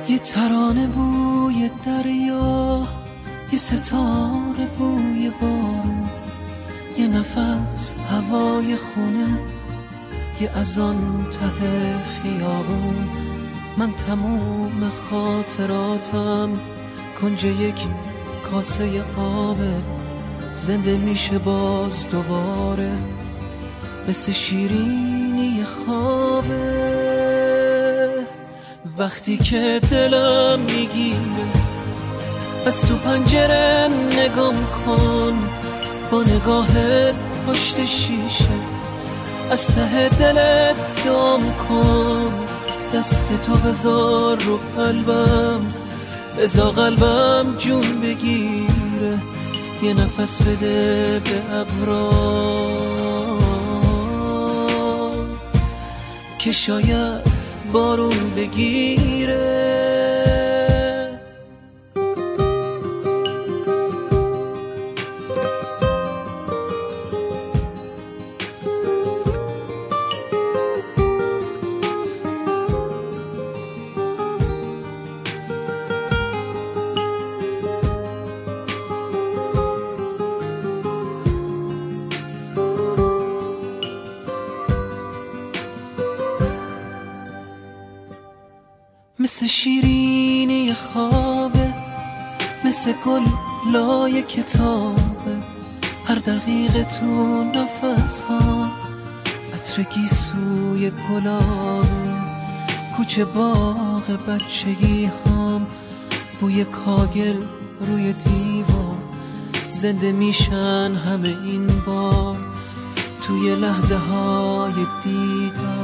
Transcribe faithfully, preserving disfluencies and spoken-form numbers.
یه ترانه بوی دریا، یه ستاره بوی بارون، یه نفس هوای خونه، یه اذان ته خیابون. من تموم خاطراتم کنج یک کاسه آبه، زنده میشه باز دوباره مثل شیرینی خوابه. وقتی که دلم میگیره از تو پنجره نگام کن، با نگاه پشت شیشه از ته دلت دام کن. دست تو بذار رو قلبم، بذار قلبم جون بگیره، یه نفس بده به ابرا که شاید بارون بگیره. مثل شیرینی خوابه، مثل گل لای کتابه، هر دقیقه تو نفس ها عطر گیسوی گلابه. کوچه باغ بچگی هام، بوی کاگل روی دیوار، زنده میشن همه این بار توی لحظه های دیدار.